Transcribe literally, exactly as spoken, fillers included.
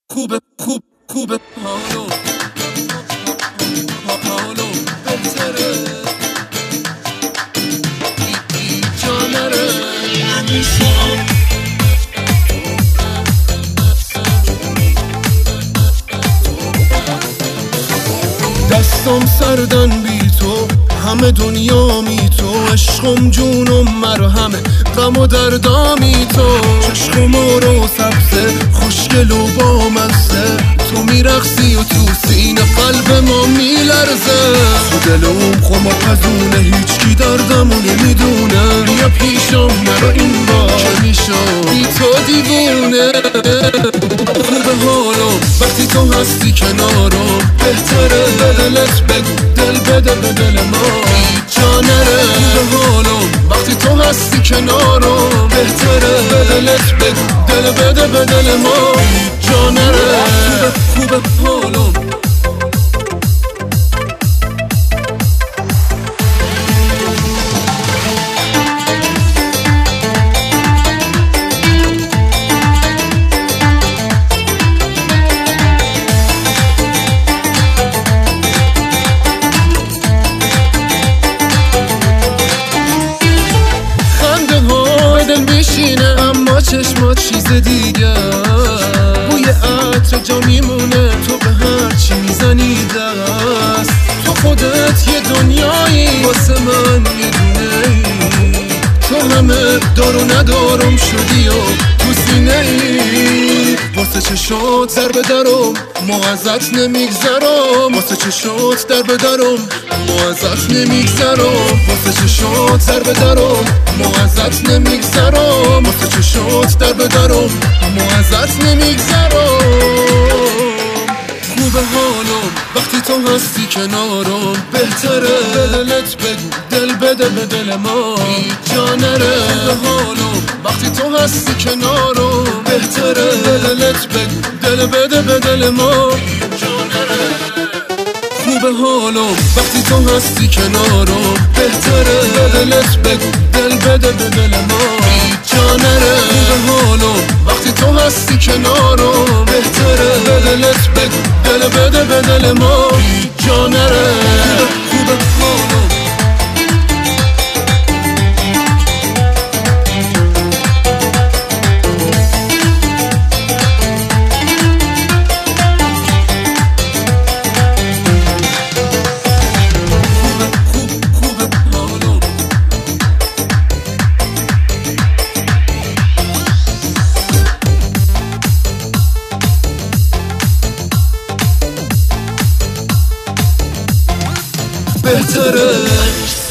خوبه خوب خوبه حالو حالو بهتره جا نره دستم سردن بی تو همه دنیا می تو عشقم جونم مرهمه غم و دردامی تو چشم رو سبزه خوشگل و بامزه تو میرقصی و تو سینه قلب ما میلرزه تو دلم خماپزونه هیچکی دردمو نمیدونه بیا پیشم نرو این بار که میشم بی تو دیوونه خوبه حالم وقتی تو هستی کنارم بهتره دلت بگو دل بده به دل ما جا نره خوبه حالم وقتی تو هستی کنارم بهتره دلت بگو دل بده به دل ما جا نره خوبه حالم اما چشمات چیز دیگه بوی عطر جا میمونه تو به هر چی میزنی دست تو خودت یه دنیایی واسه من یه دونه ای تو همه دار و ندارم شدی و تو سینه ای واسه چشات در بدرم ما ازت نمیگذرم واسه چشات در بدرم ما ازت نمیگذرم واسه چشات در بدرم ما ازت نمیگذرم واسه چشات در بدرم ما ازت نمیگذرم خوبه حالم وقتی تو هستی کنارم بهتره دلت بگو دل بده به دل ما جا نره خوبه حالم وقتی تو هستی کنارم بهتره دلت بگو دل بده به دل ما جا نره خوبه حالم وقتی تو هستی کنارم بهتره دلت بگو دل بده به دل ما جا نره خوبه حالم وقتی تو هستی کنارم بهتره دلت بگو دل بده به دل ما جا نره خوبه حالم بهتره